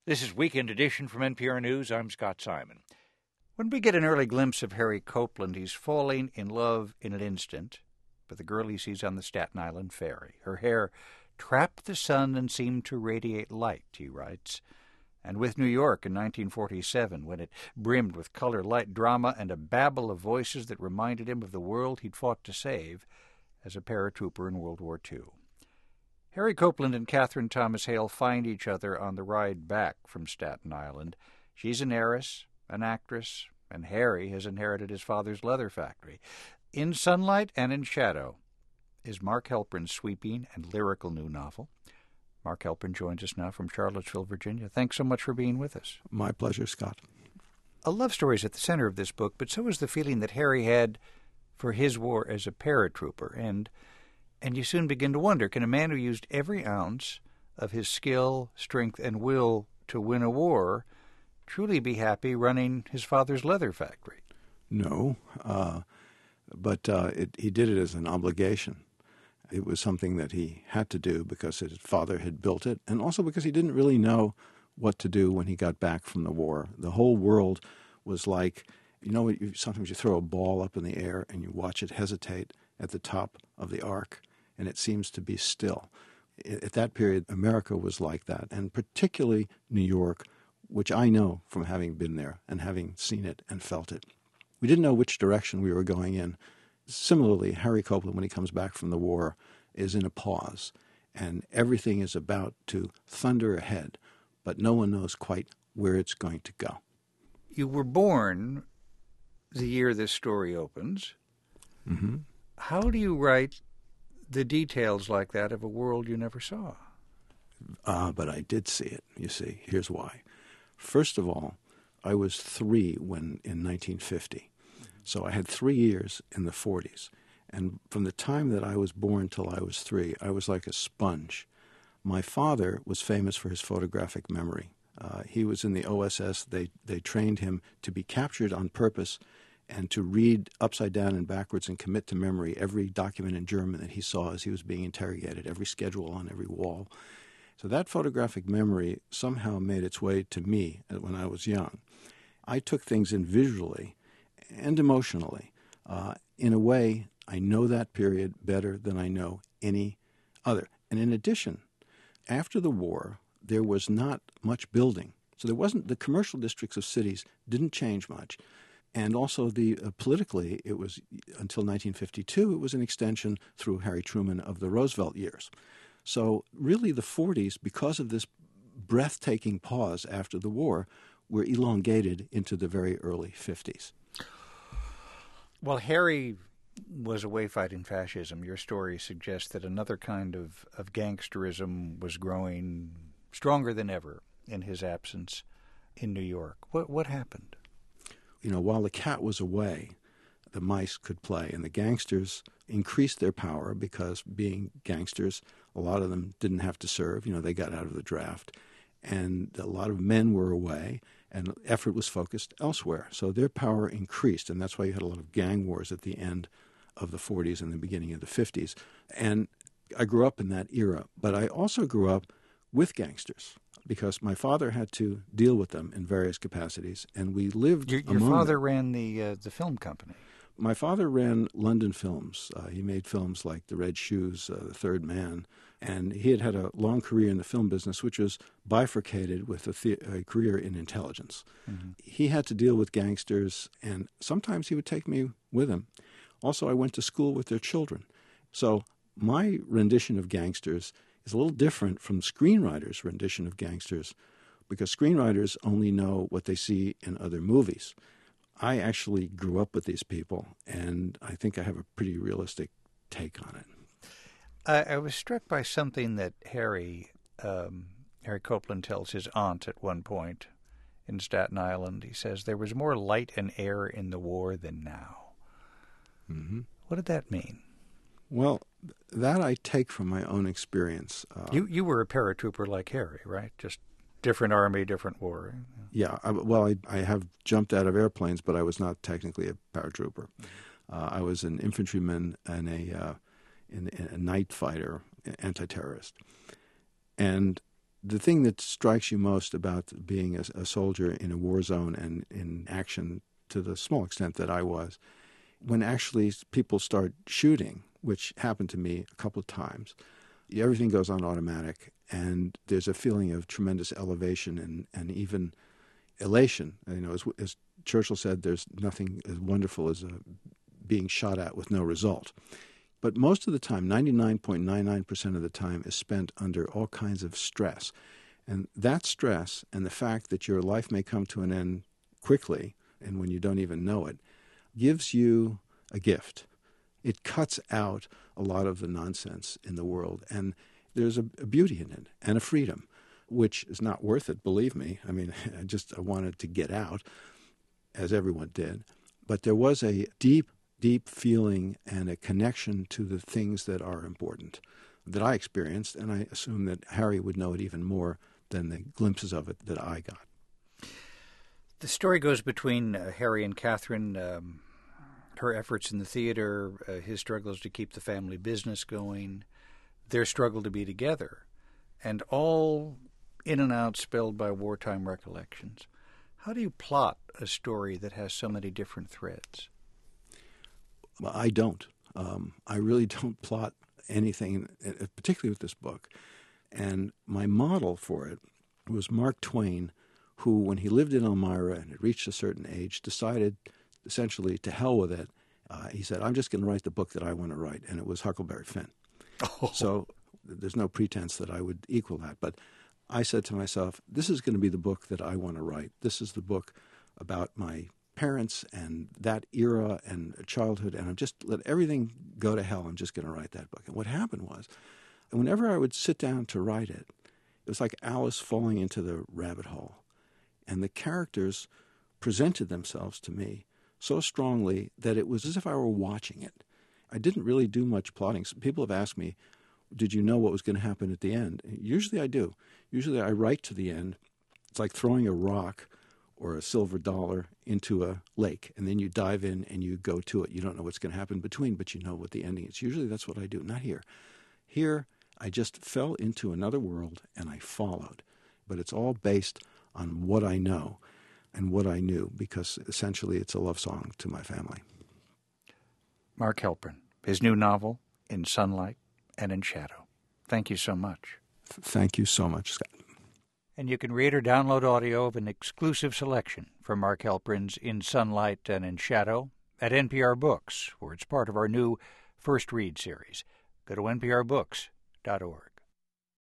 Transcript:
This is Weekend Edition from NPR News. I'm Scott Simon. When we get an early glimpse of Harry Copeland, he's falling in love in an instant with the girl he sees on the Staten Island ferry. Her hair trapped the sun and seemed to radiate light, he writes. And with New York in 1947, when it brimmed with color, light, drama, and a babble of voices that reminded him of the world he'd fought to save as a paratrooper in World War II. Harry Copeland and Catherine Thomas Hale find each other on the ride back from Staten Island. She's an heiress, an actress, and Harry has inherited his father's leather factory. In Sunlight and in Shadow is Mark Helprin's sweeping and lyrical new novel. Mark Helprin joins us now from Charlottesville, Virginia. Thanks so much for being with us. My pleasure, Scott. A love story is at the center of this book, but so is the feeling that Harry had for his war as a paratrooper. And you soon begin to wonder, can a man who used every ounce of his skill, strength, and will to win a war truly be happy running his father's leather factory? No, but he did it as an obligation. It was something that he had to do because his father had built it, and also because he didn't really know what to do when he got back from the war. The whole world was like, sometimes you throw a ball up in the air and you watch it hesitate at the top of the arc, and it seems to be still. At that period, America was like that, and particularly New York, which I know from having been there and having seen it and felt it. We didn't know which direction we were going in. Similarly, Harry Copeland, when he comes back from the war, is in a pause, and everything is about to thunder ahead, but no one knows quite where it's going to go. You were born the year this story opens. Mm-hmm. How do you write the details like that of a world you never saw? But I did see it, you see. Here's why. First of all, I was 3 in 1950. So I had 3 years in the 40s. And from the time that I was born till I was 3, I was like a sponge. My father was famous for his photographic memory. He was in the OSS. They trained him to be captured on purpose and to read upside down and backwards and commit to memory every document in German that he saw as he was being interrogated, every schedule on every wall. So that photographic memory somehow made its way to me when I was young. I took things in visually and emotionally. In a way, I know that period better than I know any other. And in addition, after the war, there was not much building. So there wasn't, the commercial districts of cities didn't change much. And also politically, it was, until 1952, it was an extension through Harry Truman of the Roosevelt years. So really the 40s, because of this breathtaking pause after the war, were elongated into the very early 50s. Well, Harry was away fighting fascism. Your story suggests that another kind of gangsterism was growing stronger than ever in his absence in New York. What happened? While the cat was away, the mice could play, and the gangsters increased their power because, being gangsters, a lot of them didn't have to serve. They got out of the draft. And a lot of men were away, and effort was focused elsewhere. So their power increased, and that's why you had a lot of gang wars at the end of the 40s and the beginning of the 50s. And I grew up in that era, but I also grew up with gangsters because my father had to deal with them in various capacities, and we lived among them. Your father ran the film company. My father ran London Films. He made films like The Red Shoes, The Third Man, and he had a long career in the film business, which was bifurcated with a career in intelligence. Mm-hmm. He had to deal with gangsters, and sometimes he would take me with him. Also, I went to school with their children. So my rendition of gangsters is a little different from screenwriters' rendition of gangsters, because screenwriters only know what they see in other movies. I actually grew up with these people, and I think I have a pretty realistic take on it. I was struck by something that Harry Copeland tells his aunt at one point in Staten Island. He says, there was more light and air in the war than now. Mm-hmm. What did that mean? Well, that I take from my own experience. You were a paratrooper like Harry, right? Just different army, different war. Yeah. I have jumped out of airplanes, but I was not technically a paratrooper. I was an infantryman and a night fighter, anti-terrorist. And The thing that strikes you most about being a soldier in a war zone and in action to the small extent that I was, when actually people start shooting, which happened to me a couple of times, everything goes on automatic, and there's a feeling of tremendous elevation and even elation. You know, as Churchill said, there's nothing as wonderful as being shot at with no result. But most of the time, 99.99% of the time, is spent under all kinds of stress. And that stress and the fact that your life may come to an end quickly, and when you don't even know it, gives you a gift. It cuts out a lot of the nonsense in the world. And there's a beauty in it and a freedom, which is not worth it, believe me. I mean, I wanted to get out, as everyone did. But there was a deep feeling and a connection to the things that are important that I experienced, and I assume that Harry would know it even more than the glimpses of it that I got. The story goes between Harry and Catherine, her efforts in the theater, his struggles to keep the family business going, their struggle to be together, and all in and out spelled by wartime recollections. How do you plot a story that has so many different threads? Well, I don't. I really don't plot anything, particularly with this book. And my model for it was Mark Twain, who, when he lived in Elmira and had reached a certain age, decided essentially to hell with it. He said, I'm just going to write the book that I want to write. And it was Huckleberry Finn. Oh. So there's no pretense that I would equal that. But I said to myself, this is going to be the book that I want to write. This is the book about my parents and that era and childhood, and I'm just let everything go to hell. I'm just going to write that book. And what happened was, whenever I would sit down to write it, it was like Alice falling into the rabbit hole. And the characters presented themselves to me so strongly that it was as if I were watching it. I didn't really do much plotting. People have asked me, did you know what was going to happen at the end? Usually I do. Usually I write to the end. It's like throwing a rock or a silver dollar into a lake, and then you dive in and you go to it. You don't know what's going to happen between, but you know what the ending is. Usually that's what I do. Not here. Here, I just fell into another world and I followed. But it's all based on what I know and what I knew, because essentially it's a love song to my family. Mark Helprin, his new novel, In Sunlight and in Shadow. Thank you so much. Thank you so much, Scott. And you can read or download audio of an exclusive selection from Mark Helprin's In Sunlight and in Shadow at NPR Books, where it's part of our new First Read series. Go to nprbooks.org.